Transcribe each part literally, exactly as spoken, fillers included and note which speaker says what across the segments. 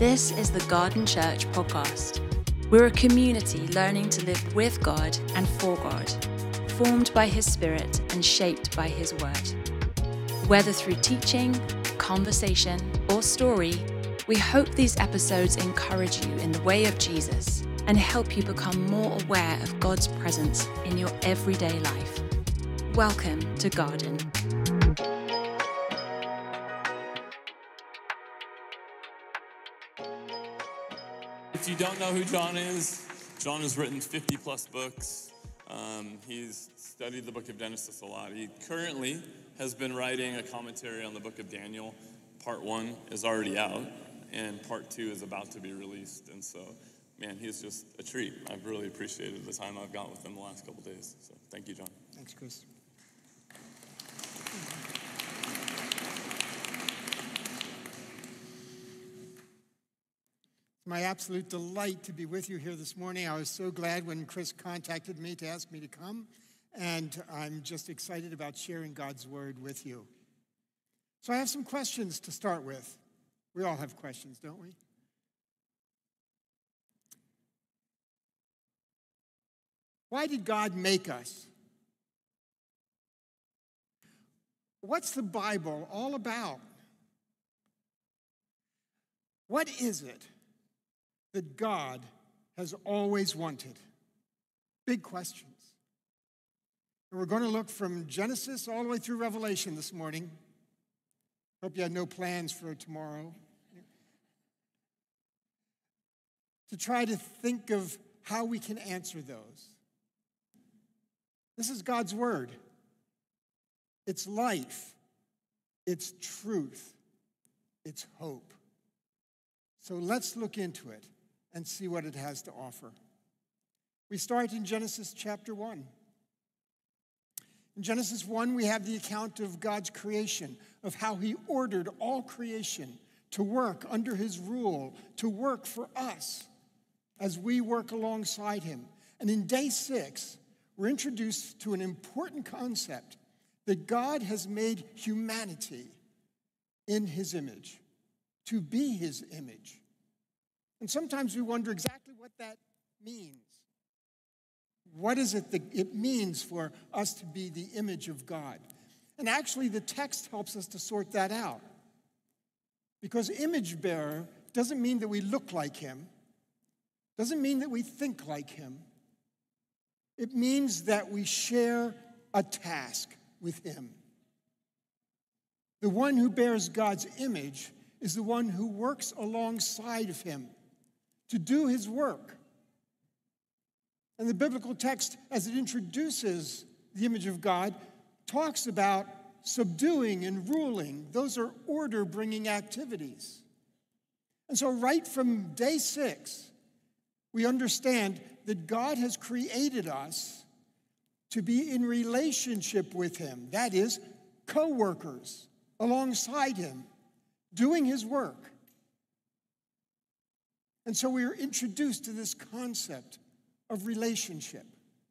Speaker 1: This is the Garden Church podcast. We're a community learning to live with God and for God, formed by His Spirit and shaped by His Word. Whether through teaching, conversation, or story, we hope these episodes encourage you in the way of Jesus and help you become more aware of God's presence in your everyday life. Welcome to Garden.
Speaker 2: If you don't know who John is, John has written fifty plus books. Um, he's studied the book of Genesis a lot. He currently has been writing a commentary on the book of Daniel. Part one is already out, and part two is about to be released. And so, man, he's just a treat. I've really appreciated the time I've got with him the last couple days. So thank you, John.
Speaker 3: Thanks, Chris. It's my absolute delight to be with you here this morning. I was so glad when Chris contacted me to ask me to come, and I'm just excited about sharing God's word with you. So I have some questions to start with. We all have questions, don't we? Why did God make us? What's the Bible all about? What is it that God has always wanted? Big questions. And we're going to look from Genesis all the way through Revelation this morning. Hope you had no plans for tomorrow. To try to think of how we can answer those. This is God's word. It's life. It's truth. It's hope. So let's look into it and see what it has to offer. We start in Genesis chapter one. In Genesis one, we have the account of God's creation, of how he ordered all creation to work under his rule, to work for us as we work alongside him. And in day six, we're introduced to an important concept that God has made humanity in his image, to be his image. And sometimes we wonder exactly what that means. What is it that it means for us to be the image of God? And actually, the text helps us to sort that out. Because image bearer doesn't mean that we look like him, doesn't mean that we think like him. It means that we share a task with him. The one who bears God's image is the one who works alongside of him to do his work. And the biblical text, as it introduces the image of God, talks about subduing and ruling. Those are order-bringing activities. And so right from day six, we understand that God has created us to be in relationship with him. That is, co-workers alongside him, doing his work. And so we are introduced to this concept of relationship.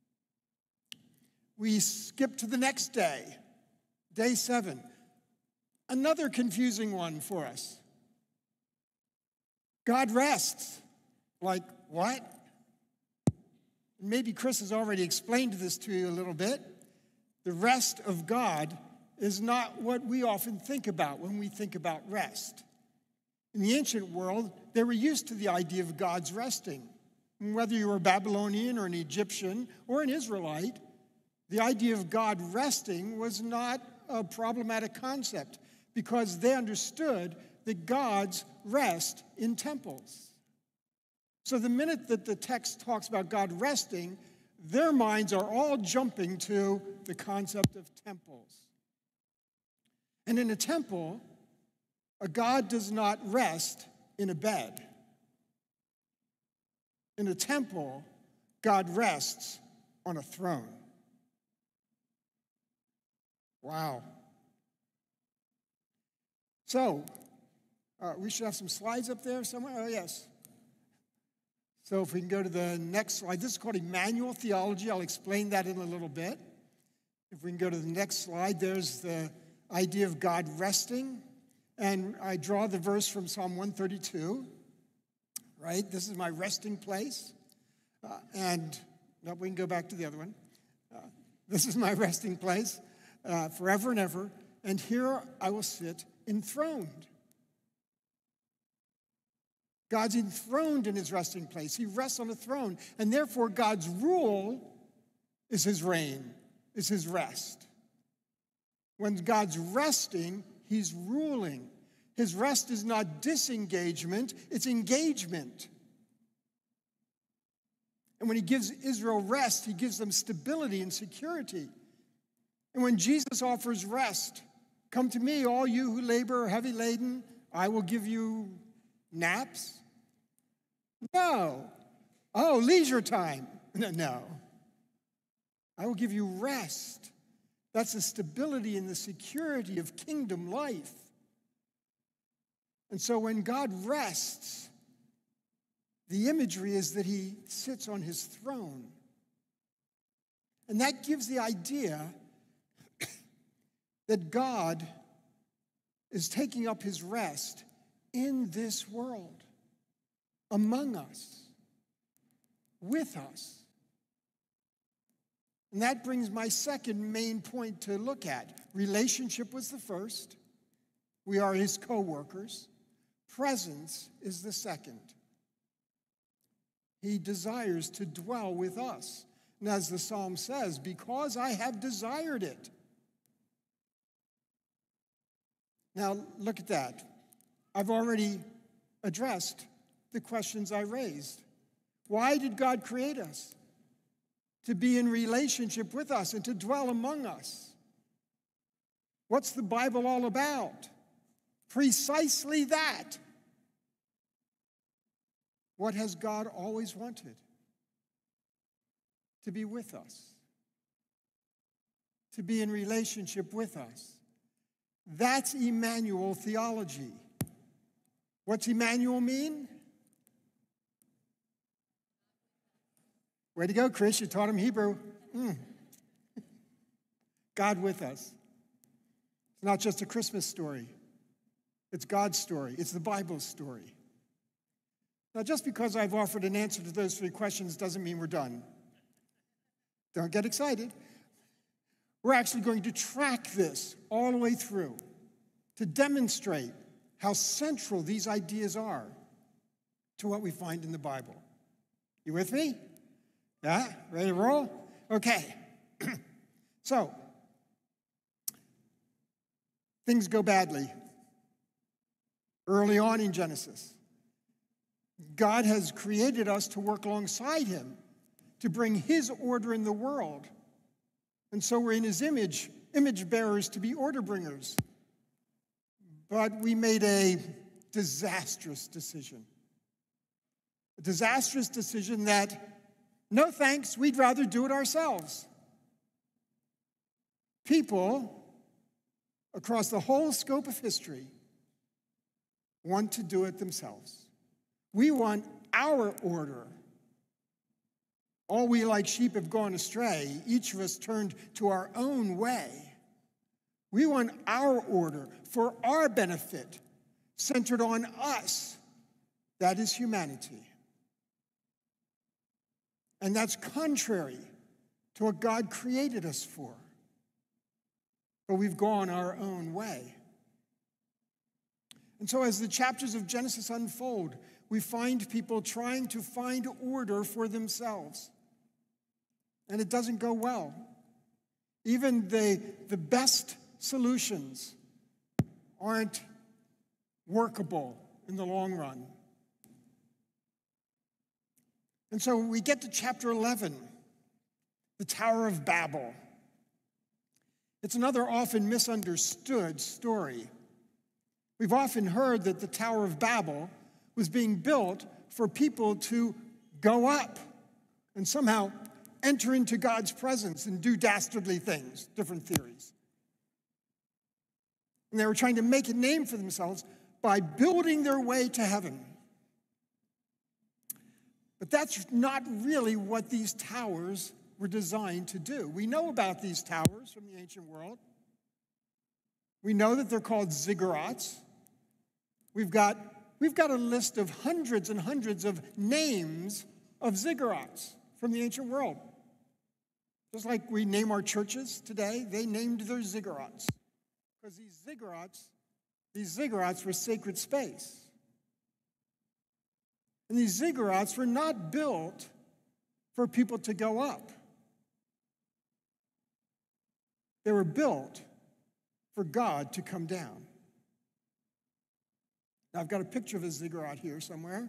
Speaker 3: We skip to the next day, day seven. Another confusing one for us. God rests. Like, what? Maybe Chris has already explained this to you a little bit. The rest of God is not what we often think about when we think about rest. In the ancient world, they were used to the idea of God's resting. And whether you were a Babylonian or an Egyptian or an Israelite, the idea of God resting was not a problematic concept because they understood that gods rest in temples. So the minute that the text talks about God resting, their minds are all jumping to the concept of temples. And in a temple, a God does not rest in a bed. In a temple, God rests on a throne. Wow. So, uh, we should have some slides up there somewhere. Oh, yes. So if we can go to the next slide. This is called Emmanuel Theology. I'll explain that in a little bit. If we can go to the next slide, there's the idea of God resting. And I draw the verse from Psalm one thirty-two. right? This is my resting place. Uh, and no, we can go back to the other one. Uh, this is my resting place uh, forever and ever. And here I will sit enthroned. God's enthroned in his resting place. He rests on a throne. And therefore, God's rule is his reign, is his rest. When God's resting, he's ruling. His rest is not disengagement, it's engagement. And when he gives Israel rest, he gives them stability and security. And when Jesus offers rest, come to me, all you who labor or heavy laden, I will give you naps. No. Oh, leisure time. No, no. I will give you rest. That's the stability and the security of kingdom life. And so when God rests, the imagery is that he sits on his throne. And that gives the idea that God is taking up his rest in this world, among us, with us. And that brings my second main point to look at. Relationship was the first. We are his co-workers. Presence is the second. He desires to dwell with us. And as the psalm says, because I have desired it. Now, look at that. I've already addressed the questions I raised. Why did God create us? To be in relationship with us and to dwell among us. What's the Bible all about? Precisely that. What has God always wanted? To be with us. To be in relationship with us. That's Emmanuel theology. What's Emmanuel mean? Way to go, Chris. You taught him Hebrew. Mm. God with us. It's not just a Christmas story. It's God's story. It's the Bible's story. Now, just because I've offered an answer to those three questions doesn't mean we're done. Don't get excited. We're actually going to track this all the way through to demonstrate how central these ideas are to what we find in the Bible. You with me? Yeah? Ready to roll? Okay. So, things go badly early on in Genesis. God has created us to work alongside him, to bring his order in the world. And so we're in his image, image bearers to be order bringers. But we made a disastrous decision. A disastrous decision that, no thanks, we'd rather do it ourselves. People across the whole scope of history want to do it themselves. We want our order. All we like sheep have gone astray. Each of us turned to our own way. We want our order for our benefit, centered on us. That is humanity. And that's contrary to what God created us for. But we've gone our own way. And so as the chapters of Genesis unfold, we find people trying to find order for themselves. And it doesn't go well. Even the, the best solutions aren't workable in the long run. And so we get to chapter eleven, the Tower of Babel. It's another often misunderstood story. We've often heard that the Tower of Babel was being built for people to go up and somehow enter into God's presence and do dastardly things, different theories. And they were trying to make a name for themselves by building their way to heaven. But that's not really what these towers were designed to do. We know about these towers from the ancient world. We know that they're called ziggurats. We've got we've got a list of hundreds and hundreds of names of ziggurats from the ancient world. Just like we name our churches today, they named their ziggurats. Because these ziggurats, these ziggurats were sacred space. And these ziggurats were not built for people to go up. They were built for God to come down. Now, I've got a picture of a ziggurat here somewhere.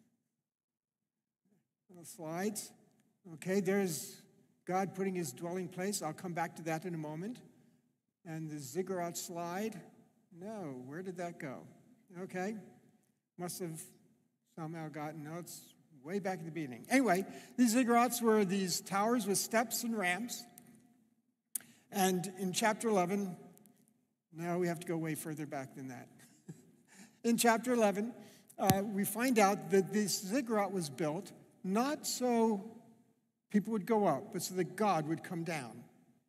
Speaker 3: Little slides. Okay, there's God putting his dwelling place. I'll come back to that in a moment. And the ziggurat slide. No, where did that go? Okay, must have somehow gotten, no, it's way back at the beginning. Anyway, these ziggurats were these towers with steps and ramps. And in chapter eleven, now we have to go way further back than that. In chapter eleven, uh, we find out that this ziggurat was built not so people would go up, but so that God would come down.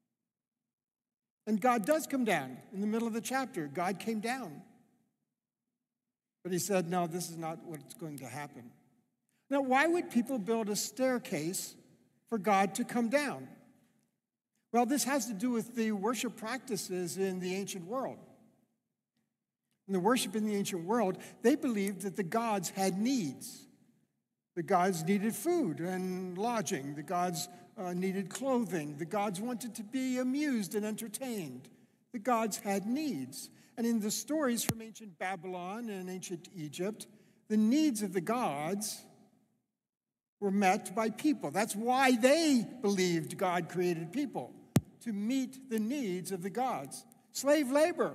Speaker 3: And God does come down in the middle of the chapter. God came down. But he said, no, this is not what's going to happen. Now, why would people build a staircase for God to come down? Well, this has to do with the worship practices in the ancient world. In the worship in the ancient world, they believed that the gods had needs. The gods needed food and lodging. The gods uh, needed clothing. The gods wanted to be amused and entertained. The gods had needs. And in the stories from ancient Babylon and ancient Egypt, the needs of the gods were met by people. That's why they believed God created people, to meet the needs of the gods. Slave labor.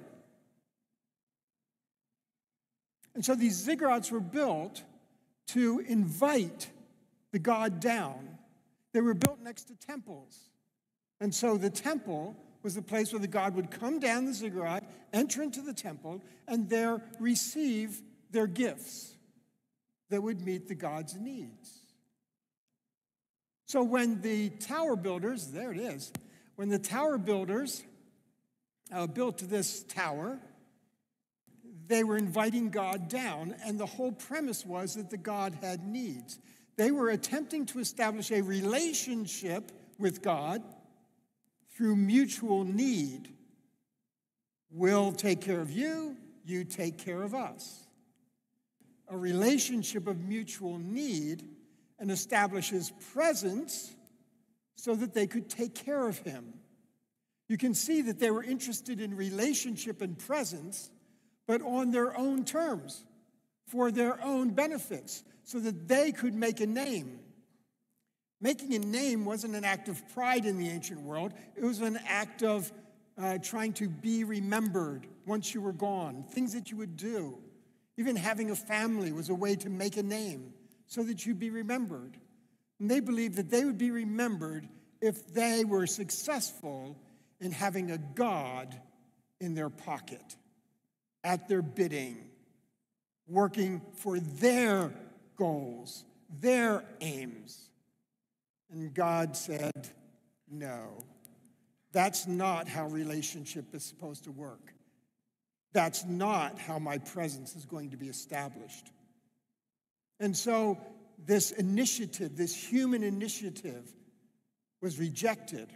Speaker 3: And so these ziggurats were built to invite the god down. They were built next to temples. And so the temple was the place where the god would come down the ziggurat, enter into the temple, and there receive their gifts that would meet the god's needs. So when the tower builders, there it is, when the tower builders uh, built this tower, they were inviting God down, and the whole premise was that the God had needs. They were attempting to establish a relationship with God through mutual need. We'll take care of you, you take care of us. A relationship of mutual need, and establish his presence so that they could take care of him. You can see that they were interested in relationship and presence, but on their own terms, for their own benefits, so that they could make a name. Making a name wasn't an act of pride in the ancient world. It was an act of uh, trying to be remembered once you were gone, things that you would do. Even having a family was a way to make a name so that you'd be remembered. And they believed that they would be remembered if they were successful in having a god in their pocket, at their bidding, working for their goals, their aims. And God said, no, that's not how relationship is supposed to work. That's not how my presence is going to be established. And so this initiative, this human initiative, was rejected.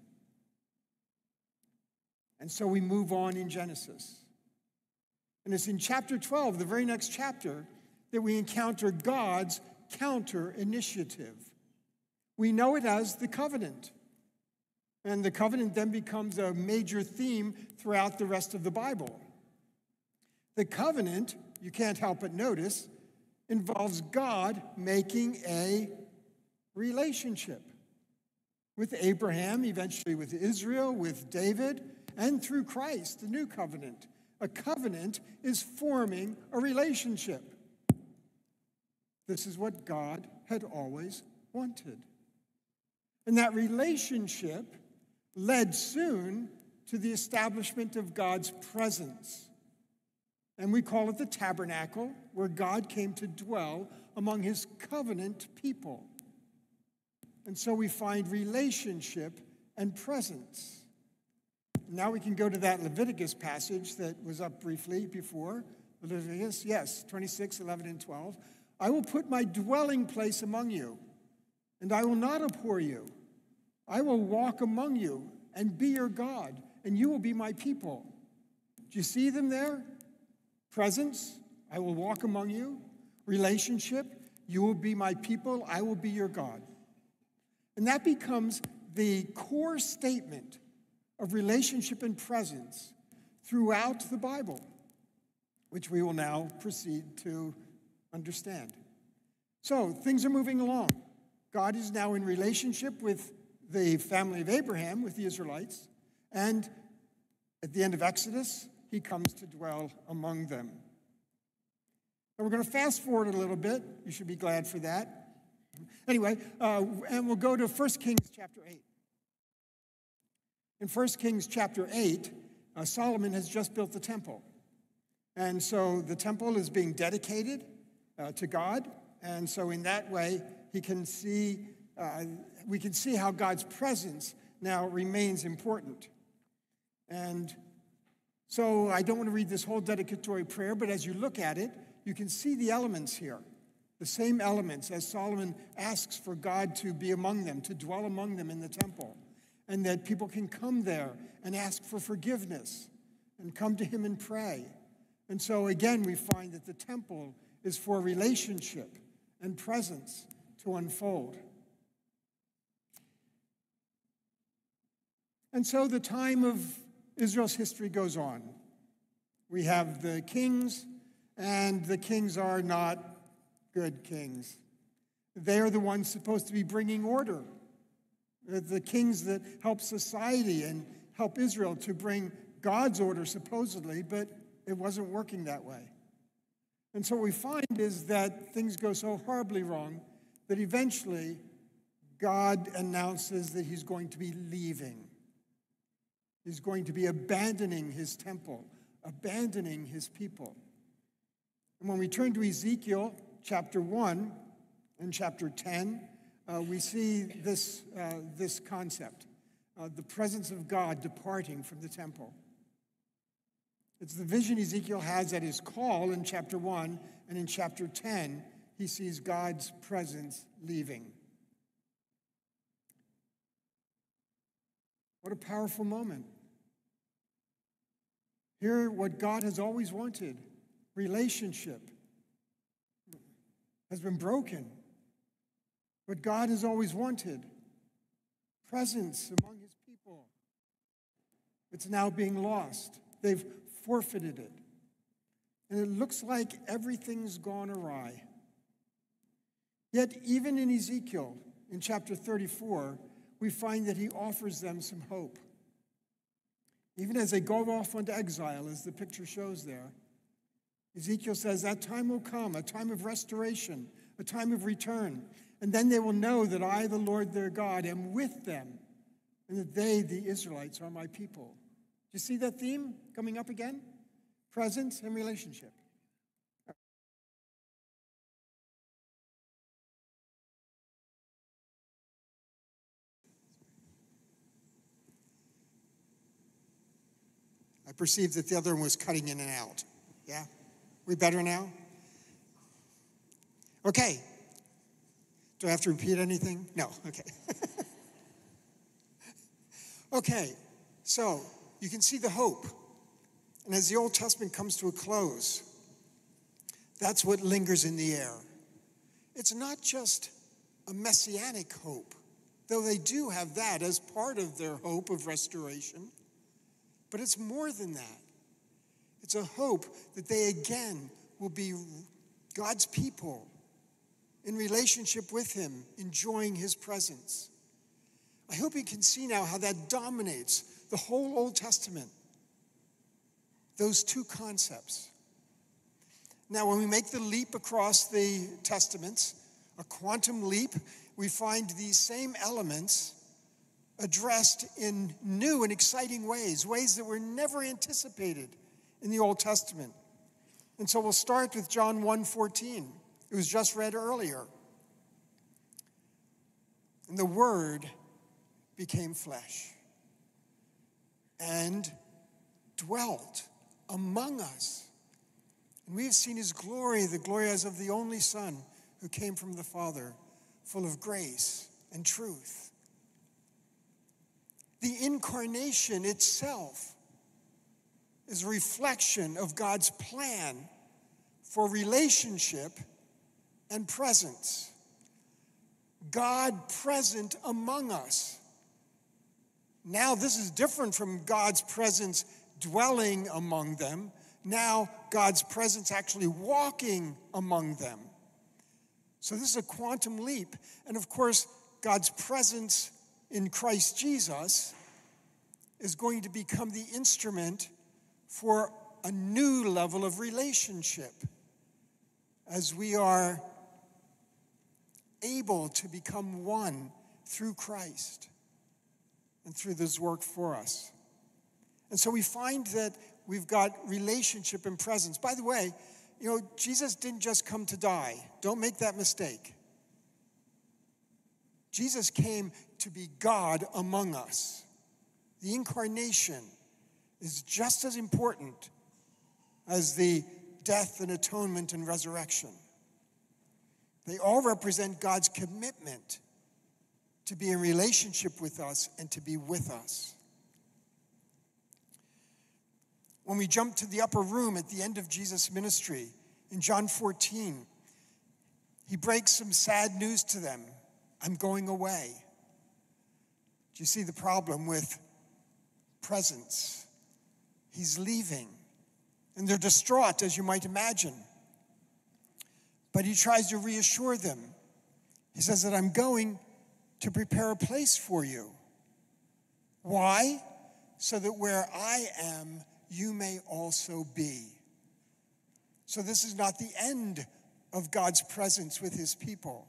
Speaker 3: And so we move on in Genesis. And it's in chapter twelve, the very next chapter, that we encounter God's counter-initiative. We know it as the covenant. And the covenant then becomes a major theme throughout the rest of the Bible. The covenant, you can't help but notice, involves God making a relationship with Abraham, eventually with Israel, with David, and through Christ, the new covenant. A covenant is forming a relationship. This is what God had always wanted. And that relationship led soon to the establishment of God's presence. And we call it the tabernacle, where God came to dwell among his covenant people. And so we find relationship and presence. Now we can go to that Leviticus passage that was up briefly before, Leviticus, yes, twenty-six, eleven, and twelve. I will put my dwelling place among you, and I will not abhor you. I will walk among you and be your God, and you will be my people. Do you see them there? Presence, I will walk among you. Relationship, you will be my people, I will be your God. And that becomes the core statement of relationship and presence throughout the Bible, which we will now proceed to understand. So things are moving along. God is now in relationship with the family of Abraham, with the Israelites, and at the end of Exodus, he comes to dwell among them. And we're going to fast forward a little bit. You should be glad for that. Anyway, uh, and we'll go to First Kings chapter eight. In First Kings chapter eight, uh, Solomon has just built the temple. And so the temple is being dedicated uh, to God. And so in that way, he can see, uh, we can see how God's presence now remains important. And so I don't want to read this whole dedicatory prayer, but as you look at it, you can see the elements here, the same elements as Solomon asks for God to be among them, to dwell among them in the temple, and that people can come there and ask for forgiveness and come to him and pray. And so again, we find that the temple is for relationship and presence to unfold. And so the time of Israel's history goes on. We have the kings, and the kings are not good kings. They are the ones supposed to be bringing order. They're the kings that help society and help Israel to bring God's order, supposedly, but it wasn't working that way. And so what we find is that things go so horribly wrong that eventually God announces that he's going to be leaving. He's going to be abandoning his temple, abandoning his people. And when we turn to Ezekiel chapter one and chapter ten, uh, we see this, uh, this concept, uh, the presence of God departing from the temple. It's the vision Ezekiel has at his call in chapter one, and in chapter ten, he sees God's presence leaving. What a powerful moment. Here, what God has always wanted, relationship, has been broken. What God has always wanted, presence among his people, it's now being lost. They've forfeited it. And it looks like everything's gone awry. Yet, even in Ezekiel, in chapter thirty-four, we find that he offers them some hope. Even as they go off into exile, as the picture shows there, Ezekiel says that time will come, a time of restoration, a time of return. And then they will know that I, the Lord their God, am with them, and that they, the Israelites, are my people. Do you see that theme coming up again? Presence and relationship. I perceived that the other one was cutting in and out. Yeah? We better now? Okay. Do I have to repeat anything? No. Okay. Okay. So, you can see the hope. And as the Old Testament comes to a close, that's what lingers in the air. It's not just a messianic hope, though they do have that as part of their hope of restoration. But it's more than that. It's a hope that they again will be God's people in relationship with him, enjoying his presence. I hope you can see now how that dominates the whole Old Testament. Those two concepts. Now, when we make the leap across the Testaments, a quantum leap, we find these same elements addressed in new and exciting ways, ways that were never anticipated in the Old Testament. And so we'll start with John one fourteen. It was just read earlier. And the Word became flesh and dwelt among us. And we have seen his glory, the glory as of the only Son who came from the Father, full of grace and truth. The incarnation itself is a reflection of God's plan for relationship and presence. God present among us. Now, this is different from God's presence dwelling among them. Now, God's presence actually walking among them. So this is a quantum leap. And of course, God's presence in Christ Jesus is going to become the instrument for a new level of relationship as we are able to become one through Christ and through this work for us. And so we find that we've got relationship and presence. By the way, you know, Jesus didn't just come to die. Don't make that mistake. Jesus came to be God among us. The incarnation is just as important as the death and atonement and resurrection. They all represent God's commitment to be in relationship with us and to be with us. When we jump to the upper room at the end of Jesus' ministry, in John fourteen, he breaks some sad news to them. I'm going away. Do you see the problem with presence? He's leaving. And they're distraught, as you might imagine. But he tries to reassure them. He says that I'm going to prepare a place for you. Why? So that where I am, you may also be. So this is not the end of God's presence with his people.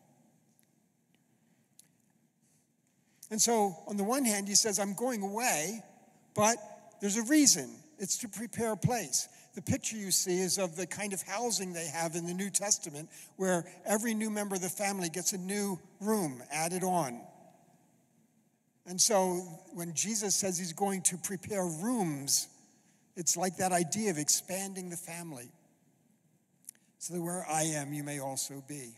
Speaker 3: And so, on the one hand, he says, I'm going away, but there's a reason. It's to prepare a place. The picture you see is of the kind of housing they have in the New Testament, where every new member of the family gets a new room added on. And so, when Jesus says he's going to prepare rooms, it's like that idea of expanding the family. So that where I am, you may also be.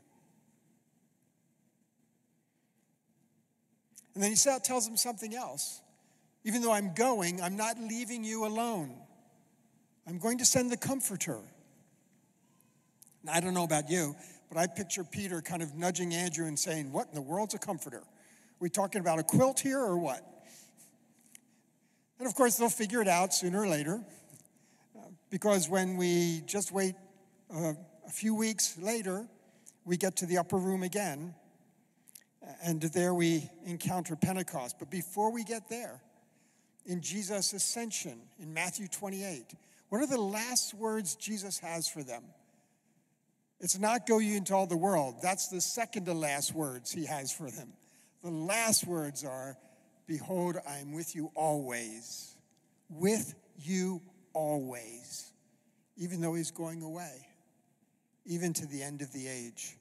Speaker 3: And then he tells them something else. Even though I'm going, I'm not leaving you alone. I'm going to send the Comforter. Now, I don't know about you, but I picture Peter kind of nudging Andrew and saying, what in the world's a comforter? Are we talking about a quilt here or what? And of course, they'll figure it out sooner or later. Uh, because when we just wait uh, a few weeks later, we get to the upper room again. And there we encounter Pentecost. But before we get there, in Jesus' ascension, in Matthew twenty-eight, what are the last words Jesus has for them? It's not go ye into all the world. That's the second to last words he has for them. The last words are, behold, I am with you always. With you always. Even though he's going away. Even to the end of the age.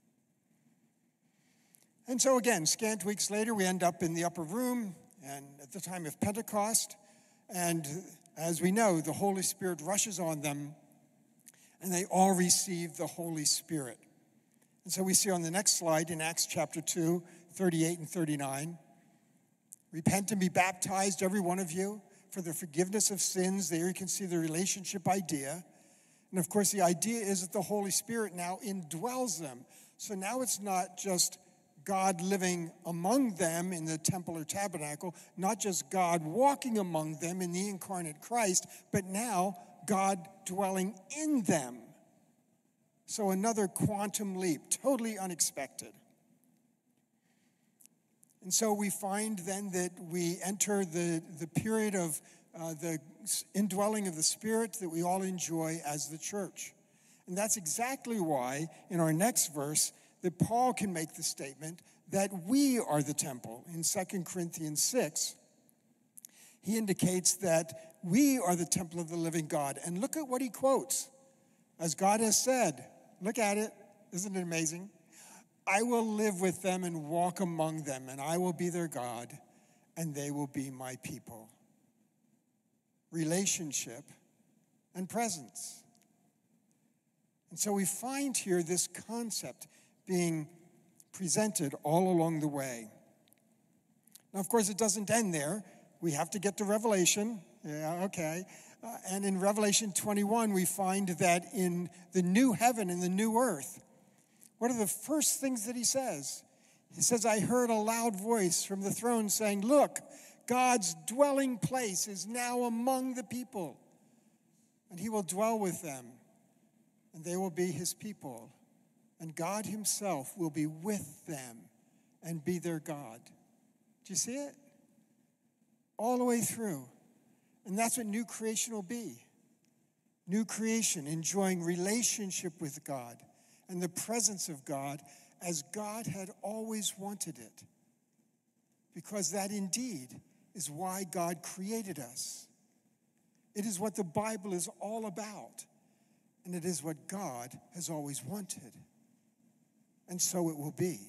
Speaker 3: And so again, scant weeks later, we end up in the upper room and at the time of Pentecost. And as we know, the Holy Spirit rushes on them and they all receive the Holy Spirit. And so we see on the next slide in Acts chapter two, thirty-eight and thirty-nine, repent and be baptized, every one of you, for the forgiveness of sins. There you can see the relationship idea. And of course, the idea is that the Holy Spirit now indwells them. So now it's not just God living among them in the temple or tabernacle, not just God walking among them in the incarnate Christ, but now God dwelling in them. So another quantum leap, totally unexpected. And so we find then that we enter the, the period of uh, the indwelling of the Spirit that we all enjoy as the church. And that's exactly why in our next verse that Paul can make the statement that we are the temple. In Second Corinthians six, he indicates that we are the temple of the living God. And look at what he quotes. As God has said, look at it. Isn't it amazing? I will live with them and walk among them, and I will be their God, and they will be my people. Relationship and presence. And so we find here this concept being presented all along the way. Now, of course, it doesn't end there. We have to get to Revelation. Yeah, okay. Uh, and in Revelation twenty-one, we find that in the new heaven and the new earth, what are the first things that he says? He says, I heard a loud voice from the throne saying, look, God's dwelling place is now among the people, and he will dwell with them, and they will be his people, and God himself will be with them and be their God. Do you see it? All the way through. And that's what new creation will be. New creation, enjoying relationship with God and the presence of God as God had always wanted it. Because that indeed is why God created us. It is what the Bible is all about. And it is what God has always wanted. And so it will be.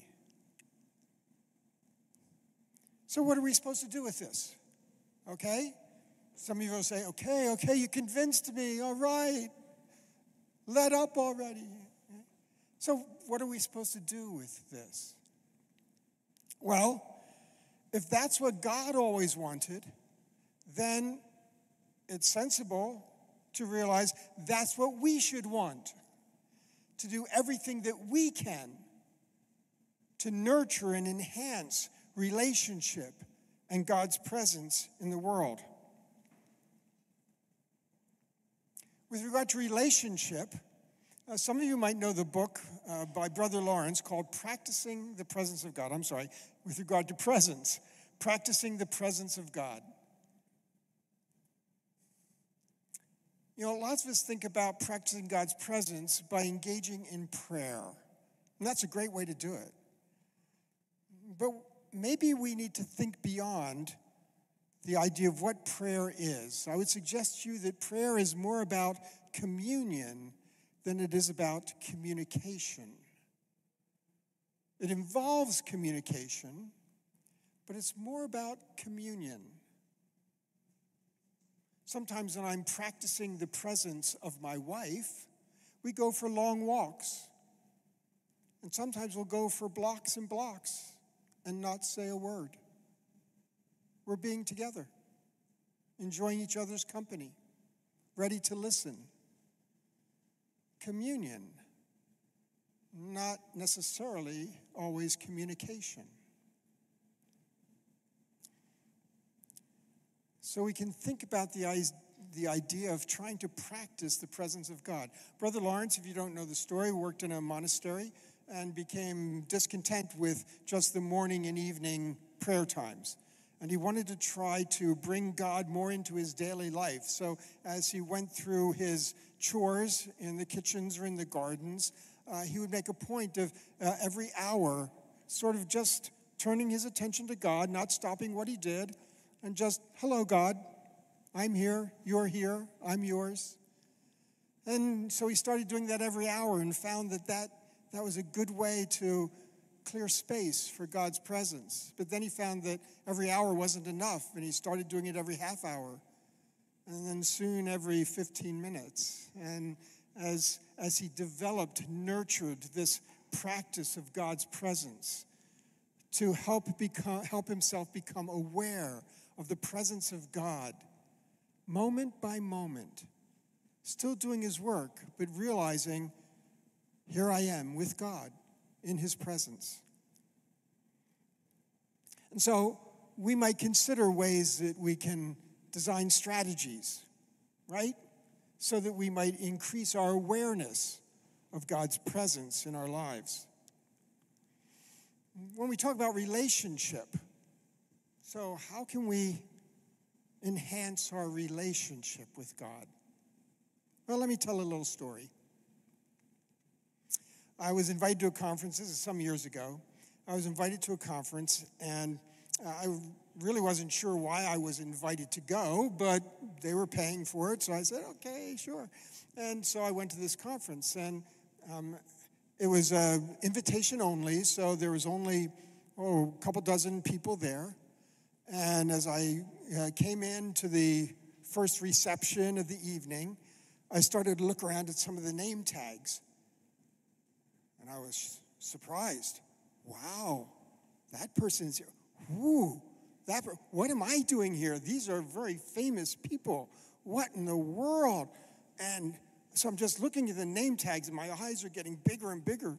Speaker 3: So what are we supposed to do with this? Okay? Some of you will say, okay, okay, you convinced me, all right. Let up already. So what are we supposed to do with this? Well, if that's what God always wanted, then it's sensible to realize that's what we should want. To do everything that we can to nurture and enhance relationship and God's presence in the world. With regard to relationship, uh, some of you might know the book uh, by Brother Lawrence called Practicing the Presence of God. I'm sorry, with regard to presence, Practicing the Presence of God. You know, lots of us think about practicing God's presence by engaging in prayer. And that's a great way to do it. But maybe we need to think beyond the idea of what prayer is. I would suggest to you that prayer is more about communion than it is about communication. It involves communication, but it's more about communion. Sometimes when I'm practicing the presence of my wife, we go for long walks. And sometimes we'll go for blocks and blocks and not say a word. We're being together, enjoying each other's company, ready to listen. Communion, not necessarily always communication. So we can think about the, the idea of trying to practice the presence of God. Brother Lawrence, if you don't know the story, worked in a monastery and became discontent with just the morning and evening prayer times. And he wanted to try to bring God more into his daily life. So as he went through his chores in the kitchens or in the gardens, uh, he would make a point of uh, every hour sort of just turning his attention to God, not stopping what he did, and just, hello, God, I'm here, you're here, I'm yours. And so he started doing that every hour and found that that, that was a good way to clear space for God's presence. But then he found that every hour wasn't enough, and he started doing it every half hour, and then soon every fifteen minutes. And as, as he developed, nurtured this practice of God's presence to help, become, help himself become aware of the presence of God, moment by moment, still doing his work, but realizing, here I am with God in his presence. And so we might consider ways that we can design strategies, right? So that we might increase our awareness of God's presence in our lives. When we talk about relationship, so how can we enhance our relationship with God? Well, let me tell a little story. I was invited to a conference, this is some years ago. I was invited to a conference, and I really wasn't sure why I was invited to go, but they were paying for it, so I said, okay, sure. And so I went to this conference, and um, it was uh, invitation only, so there was only oh, a couple dozen people there. And as I uh, came in to the first reception of the evening, I started to look around at some of the name tags. And I was surprised. Wow, that person's here. Whoo, that, what am I doing here? These are very famous people. What in the world? And so I'm just looking at the name tags, and my eyes are getting bigger and bigger.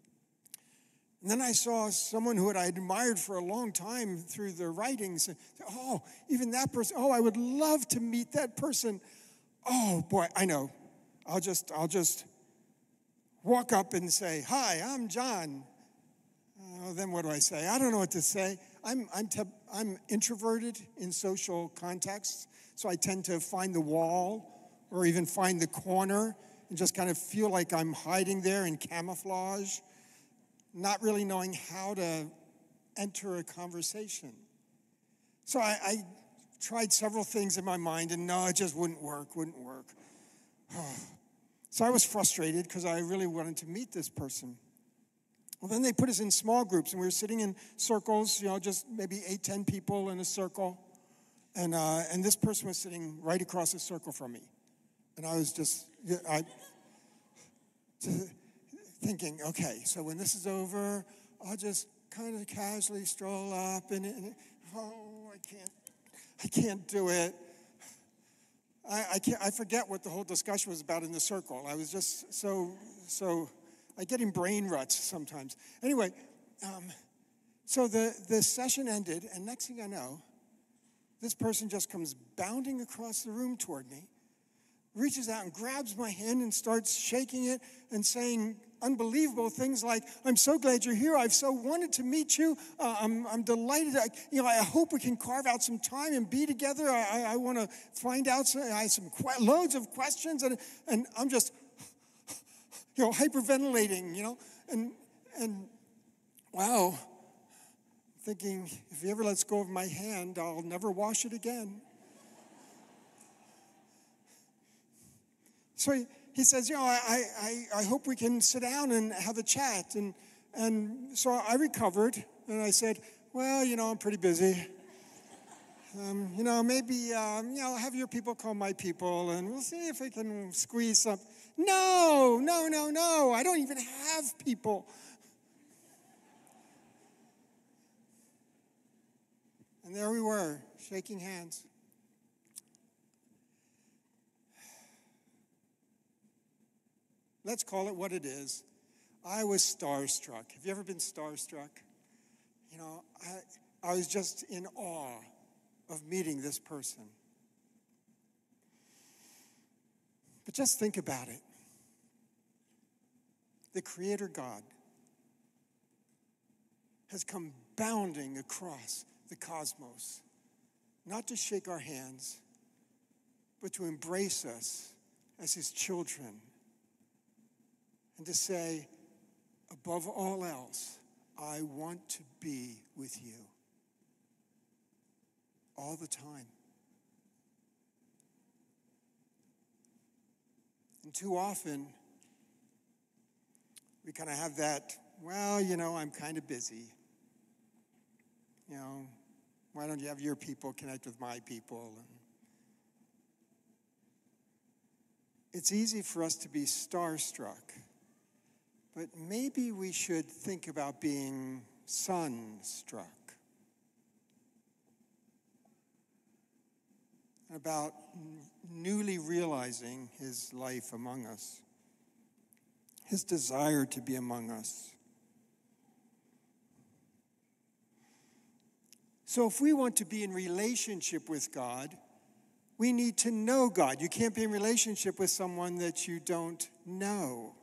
Speaker 3: And then I saw someone who I admired for a long time through their writings. Oh, even that person. Oh, I would love to meet that person. Oh, boy, I know. I'll just, I'll just walk up and say, hi, I'm John. Oh, then what do I say? I don't know what to say. I'm, I'm, te- I'm introverted in social contexts, so I tend to find the wall or even find the corner and just kind of feel like I'm hiding there in camouflage, not really knowing how to enter a conversation. So I, I tried several things in my mind, and no, it just wouldn't work, wouldn't work. So I was frustrated because I really wanted to meet this person. Well, then they put us in small groups, and we were sitting in circles, you know, just maybe eight, ten people in a circle. And uh, and this person was sitting right across the circle from me. And I was just, I, just thinking, okay, so when this is over, I'll just kind of casually stroll up, and, and oh, I can't, I can't do it. I, I can't, I forget what the whole discussion was about in the circle. I was just so, so, I get in brain ruts sometimes. Anyway, um, so the, the session ended, and next thing I know, this person just comes bounding across the room toward me, reaches out and grabs my hand and starts shaking it and saying unbelievable things like, I'm so glad you're here. I've so wanted to meet you. Uh, I'm, I'm delighted. I, you know, I hope we can carve out some time and be together. I, I, I want to find out some, I have some que- loads of questions, and, and I'm just, you know, hyperventilating, you know, and, and wow, thinking, if he ever lets go of my hand, I'll never wash it again. So he, he says, you know, I, I, I hope we can sit down and have a chat. And, and so I recovered, and I said, well, you know, I'm pretty busy. Um, you know, maybe, um, you know, have your people call my people, and we'll see if we can squeeze something. No, no, no, no. I don't even have people. And there we were, shaking hands. Let's call it what it is. I was starstruck. Have you ever been starstruck? You know, I, I was just in awe of meeting this person. But just think about it. The Creator God has come bounding across the cosmos, not to shake our hands, but to embrace us as his children and to say, above all else, I want to be with you all the time. And too often, we kind of have that, well, you know, I'm kind of busy. You know, why don't you have your people connect with my people? And it's easy for us to be starstruck, but maybe we should think about being sunstruck. About newly realizing his life among us, his desire to be among us. So if we want to be in relationship with God, we need to know God. You can't be in relationship with someone that you don't know.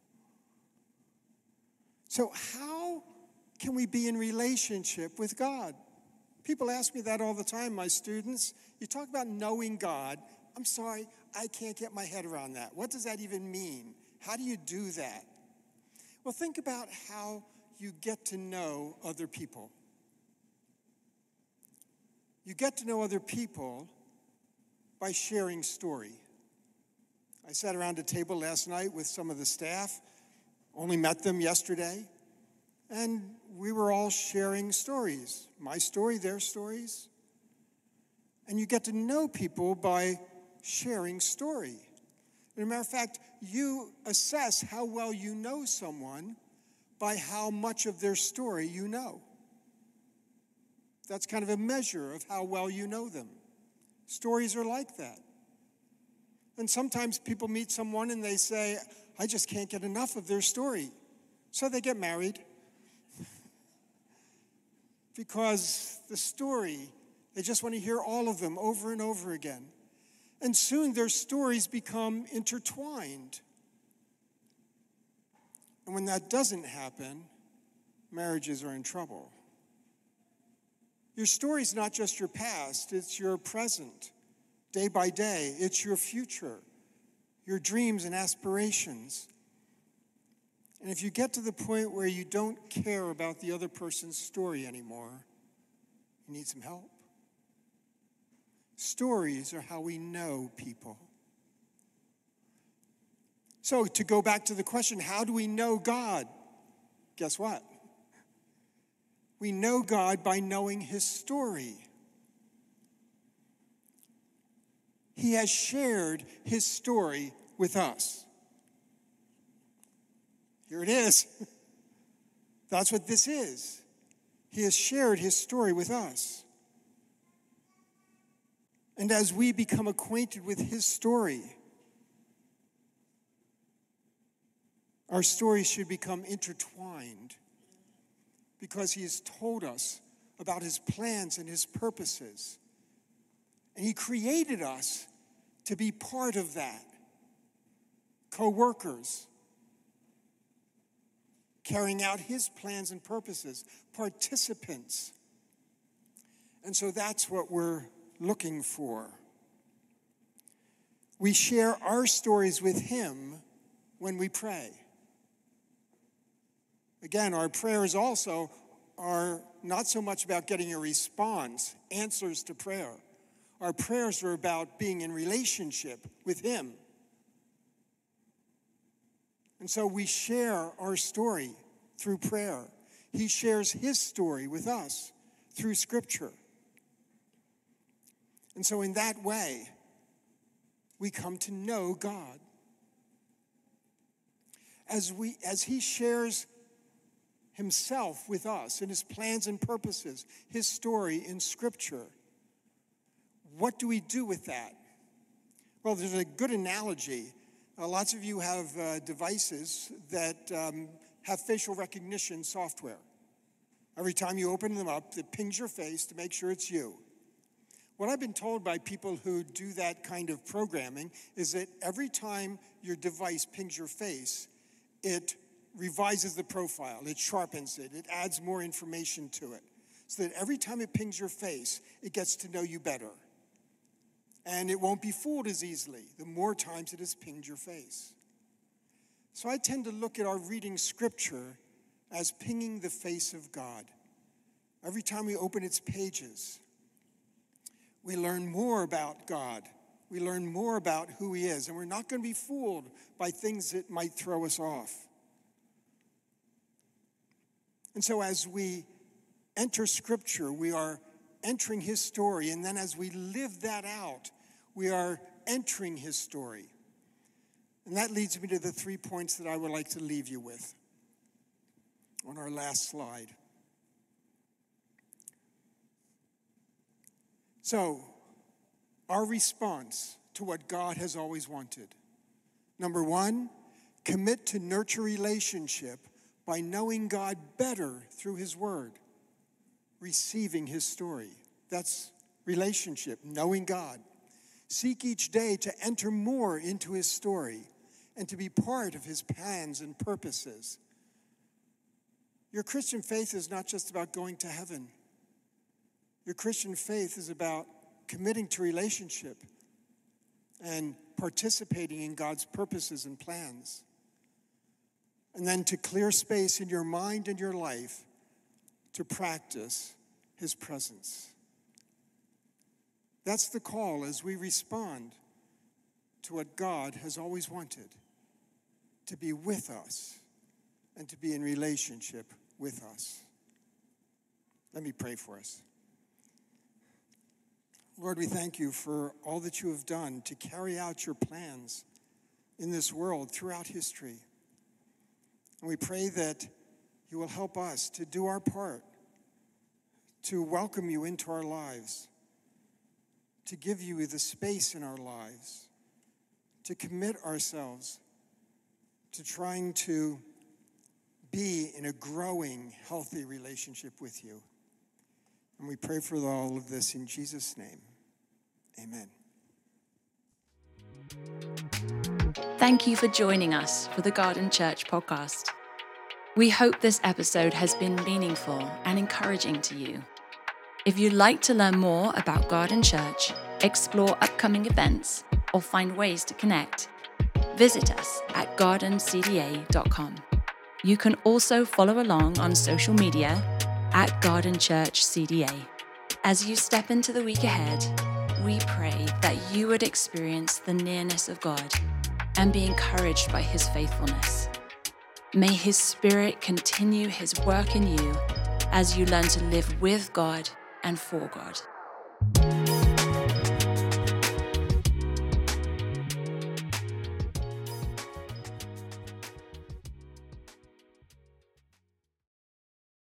Speaker 3: So how can we be in relationship with God? People ask me that all the time, my students. You talk about knowing God. I'm sorry, I can't get my head around that. What does that even mean? How do you do that? Well, think about how you get to know other people. You get to know other people by sharing story. I sat around a table last night with some of the staff, only met them yesterday, and we were all sharing stories. My story, their stories. And you get to know people by sharing story. As a matter of fact, you assess how well you know someone by how much of their story you know. That's kind of a measure of how well you know them. Stories are like that. And sometimes people meet someone and they say, I just can't get enough of their story. So they get married. Because the story, they just want to hear all of them over and over again. And soon their stories become intertwined. And when that doesn't happen, marriages are in trouble. Your story's not just your past, it's your present, day by day. It's your future, your dreams and aspirations. And if you get to the point where you don't care about the other person's story anymore, you need some help. Stories are how we know people. So to go back to the question, how do we know God? Guess what? We know God by knowing his story. He has shared his story with us. Here it is. That's what this is. He has shared his story with us. And as we become acquainted with his story, our stories should become intertwined because he has told us about his plans and his purposes. And he created us to be part of that. Co-workers, carrying out his plans and purposes, participants. And so that's what we're looking for. We share our stories with him when we pray. Again, our prayers also are not so much about getting a response, answers to prayer. Our prayers are about being in relationship with him. And so we share our story through prayer. He shares his story with us through Scripture. And so in that way, we come to know God. As we, as he shares himself with us and his plans and purposes, his story in Scripture, what do we do with that? Well, there's a good analogy. Uh, lots of you have uh, devices that um, have facial recognition software. Every time you open them up, it pings your face to make sure it's you. What I've been told by people who do that kind of programming is that every time your device pings your face, it revises the profile, it sharpens it, it adds more information to it, so that every time it pings your face, it gets to know you better. And it won't be fooled as easily the more times it has pinged your face. So I tend to look at our reading Scripture as pinging the face of God. Every time we open its pages, we learn more about God. We learn more about who he is. And we're not going to be fooled by things that might throw us off. And so as we enter Scripture, we are entering his story. And then as we live that out, we are entering his story. And that leads me to the three points that I would like to leave you with on our last slide. So, our response to what God has always wanted. Number one, commit to nurture relationship by knowing God better through his word, receiving his story. That's relationship, knowing God. Seek each day to enter more into his story and to be part of his plans and purposes. Your Christian faith is not just about going to heaven. Your Christian faith is about committing to relationship and participating in God's purposes and plans. And then to clear space in your mind and your life to practice his presence. That's the call as we respond to what God has always wanted, to be with us and to be in relationship with us. Let me pray for us. Lord, we thank you for all that you have done to carry out your plans in this world throughout history. And we pray that you will help us to do our part, to welcome you into our lives, to give you the space in our lives, to commit ourselves to trying to be in a growing, healthy relationship with you. And we pray for all of this in Jesus' name. Amen.
Speaker 1: Thank you for joining us for the Garden Church podcast. We hope this episode has been meaningful and encouraging to you. If you'd like to learn more about Garden Church, explore upcoming events, or find ways to connect, visit us at garden c d a dot com. You can also follow along on social media at Garden Church C D A. As you step into the week ahead, we pray that you would experience the nearness of God and be encouraged by His faithfulness. May His Spirit continue His work in you as you learn to live with God and for God.